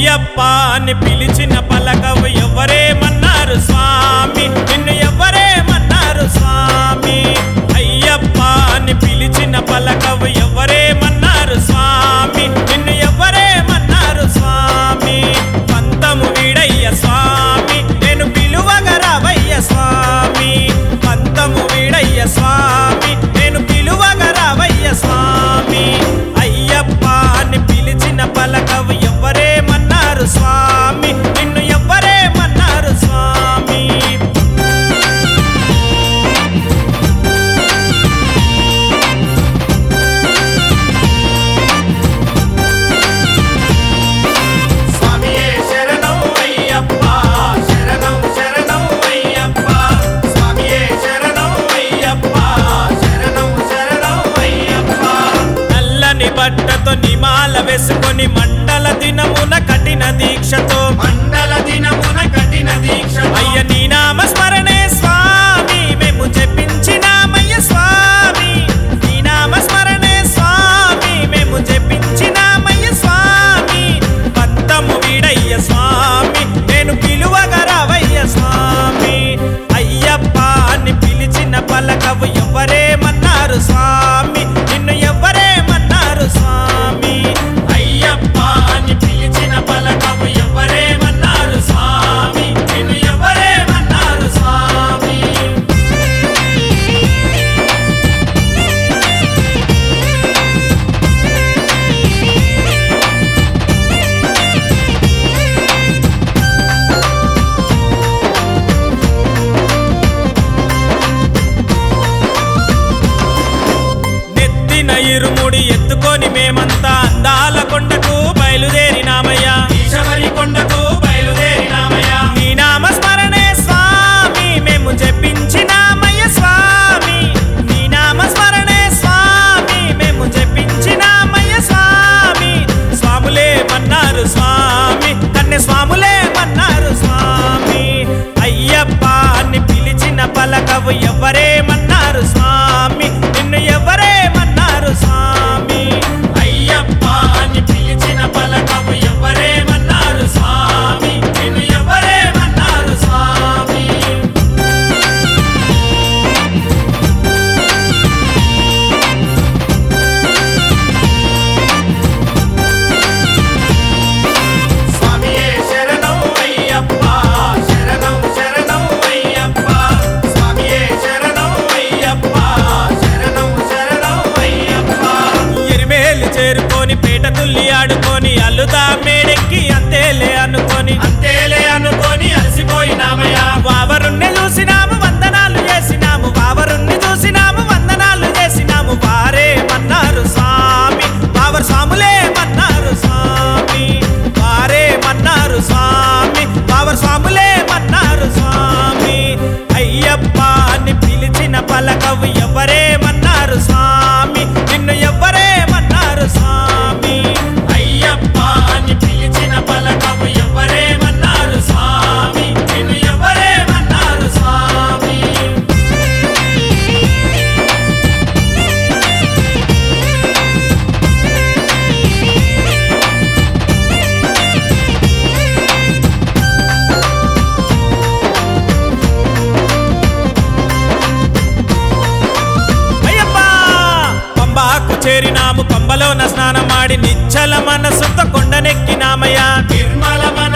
అయ్యప్ప అని పిలిచిన పలకవు ఎవరేమన్నారు స్వామి, నిన్ను ఎవరేమన్నారు స్వామి. అయ్యప్ప అని పిలిచిన పలకవు ఎవరేమన్నారు స్వామి, నిన్ను ఎవరేమన్నారు స్వామి. పంతము వీడయ్య స్వామి, నేను పిలువగా రావయ్య స్వామి. పంతము వీడయ్య స్వామి, నేను పిలువగా రావయ్య స్వామి. అయ్యప్ప అని పిలిచిన పలకవు ఎవరేమన్నారు స్వామి, నిన్ను ఎవరేమన్నారు స్వామి. స్వామియే శరణం అయ్యప్ప, శరణం శరణం అయ్యప్ప. స్వామియే శరణం అయ్యప్ప, శరణం శరణం అయ్యప్ప. నల్లని బట్టతో నిమాల వేసుకొని మండల దినమున కఠిన దీక్షతో, మండల దినమున కఠిన దీక్ష. అయ్య నీ నామ స్మరణే స్వామి మేము జపించినామయ్య స్వామి. నీ నామ స్మరణే స్వామి మేము జపించినామయ్య స్వామి. పంతము వీడయ్య స్వామి, నేను పిలువగా రావయ్య స్వామి. అయ్యప్ప అని పిలిచిన పలకవు ఎవరేమన్నారు స్వామి, నిన్ను ఎవరేమన్నారు స్వామి. అయ్యప్ప అని పిలిచిన పలకవు ఎవరేమన్నారు స్వామి, నిన్ను ఎవరేమన్నారు స్వామి. నెత్తిన ఇరుముడి ఎత్తుకొని మేమంతా అందాల కొండకు బయలుదేరినామయ్యా. ఈశబరి కొండకు బయలుదేరినామయ్యా. నీ నామ స్మరణే స్వామి మేము జపించినామయ్య స్వామి. నీ నామ స్మరణే స్వామి మేము జపించినామయ్య స్వామి. స్వాములేమన్నారు స్వామి, కన్నె స్వాములేమన్నారు స్వామి. అయ్యప్ప అని పిలిచిన పలకవు ఎవరేమన్నారు స్వామి, నిన్ను ఎవరేమన్నారు స్వామి. అయ్యప్ప అని పిలిచిన పలకవు ఎవరేమన్నారు స్వామి, నిన్ను ఎవరేమన్నారు స్వామి. స్వామియే శరణం అయ్యప్ప, శరణం శరణం అయ్యప్ప. స్వామియే శరణం అయ్యప్ప, శరణం శరణం అయ్యప్ప. ఎరిమేలు చేరుకొని పేట తుల్లి ఆడుకొని అల్లుదా మేడెక్కి అంతేలే అనుకొని, అంతేలే అనుకొని అలసిపోయినామయ్యా. వావరుణ్ణి చూసినాము వందనాలు చేసినాము, వావరుణ్ణి చూసినాము వందనాలు చేసినాము. వారేమన్నారు స్వామి, వావరు స్వాములేమన్నారు స్వామి. వారేమన్నారు స్వామి, వావరు స్వాములేమన్నారు స్వామి. అయ్యప్ప అని పిలిచిన పలకవు ఎవరేమన్నారు స్వామి, నిన్ను ఎవరేమన్నారు స్వామి. అయ్యప్ప అని పిలిచిన పలకవు ఎవరేమన్నారు స్వామి, నిన్ను ఎవరేమన్నారు స్వామి. అయ్యప్ప పంబాకు చేరినాము, పంబలోన స్నానమాడి నిచ్చల మనసుతో కొండనెక్కినామయ్యా. నిర్మల